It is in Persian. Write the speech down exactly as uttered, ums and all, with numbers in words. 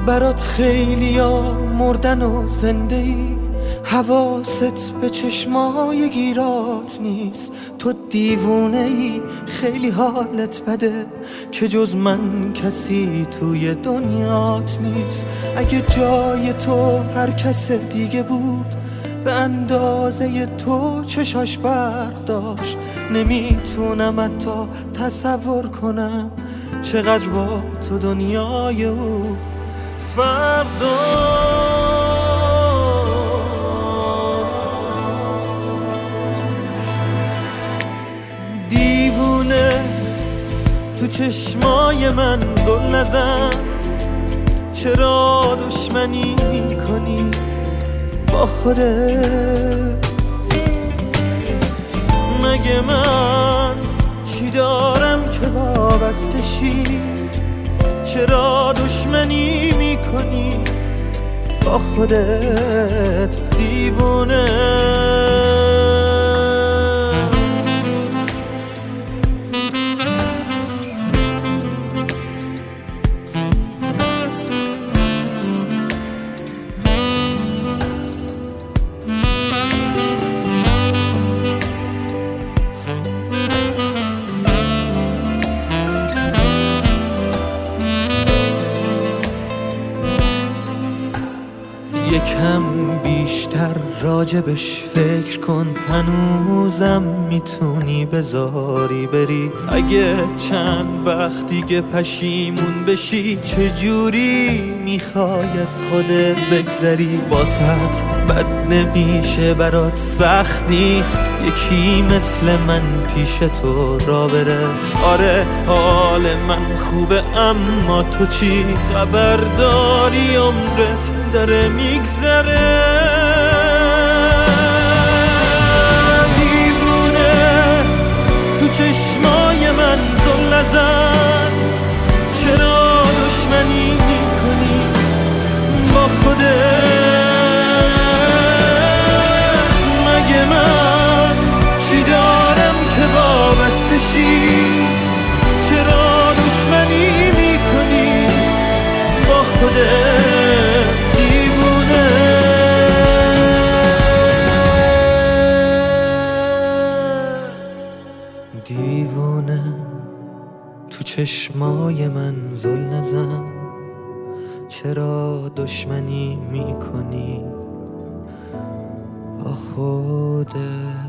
برات خیلیا مردن و زنده ای، حواست به چشمای گیرات نیست. تو دیوونه ای، خیلی حالت بده که جز من کسی توی دنیات نیست. اگه جای تو هر کس دیگه بود به اندازه تو چشاش برق داشت، نمیتونم حتی تصور کنم چقدر با تو دنیای او فرق داشت. دیوونه تو چشمای من زل نزن، چرا دشمنی میکنی با خودت؟ مگه من چی دارم که وابسته شی؟ چرا دشمنی میکنی با خودت دیوونه؟ یکم بیشتر راجبش فکر کن، هنوزم میتونی بذاری بری. اگه چند وقت دیگه پشیمون بشی، چجوری میخوای از خودت بگذری؟ واسط بد نمیشه، برات سخت نیست یکی مثل من پیش تو را بره. آره حال من خوبه، اما تو چی خبر داری؟ عمرت داره میگذره. دیوونه تو چشمای من زل نزن، چرا دشمنی میکنی با خودت؟ مگه من چی دارم که وابسته شی؟ چرا دشمنی میکنی با خودت دیوونه؟ دیوونه تو چشمای من زل نزن، چرا دشمنی میکنی با خودت؟